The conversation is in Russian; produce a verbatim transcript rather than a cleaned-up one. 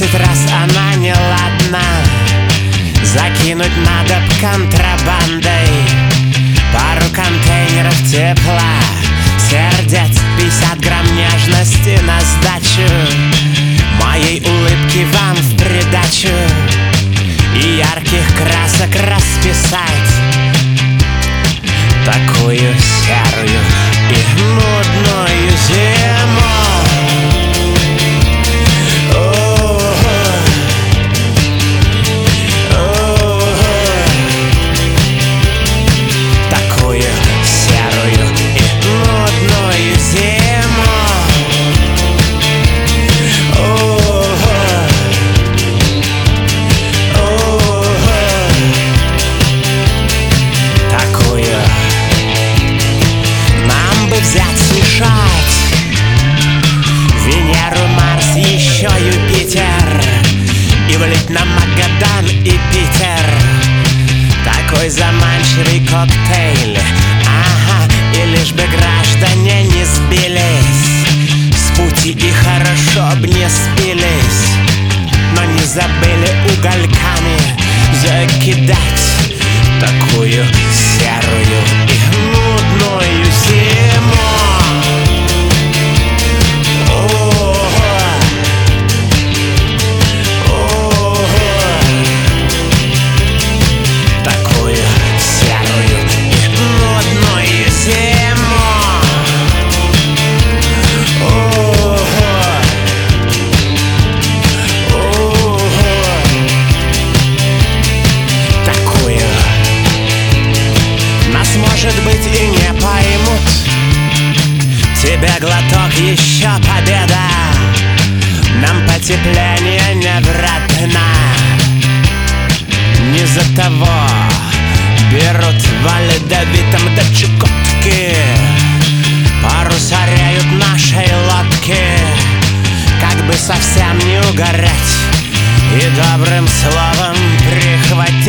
Двадцать раз она неладна, закинуть надо контрабандой пару контейнеров тепла, сердец, пятьдесят грамм нежности на сдачу, моей улыбки вам в придачу и ярких красок расписать такую серую и нудную зиму. Взять, смешать Венеру, Марс, еще Юпитер и влить на Магадан и Питер такой заманчивый коктейль. Ага, и лишь бы граждане не сбились с пути и хорошо б не спились, но не забыли угольками закидать такую серую и нудную зиму. Такую серую и нудную зиму. Такую. Нас, может быть, и не поймут. Тебе глоток, еще победа. Нам потепление не вратно. Не за того берут в ледовитом до Чукотки, паруса реют нашей лодки, как бы совсем не угореть и добрым словом прихватить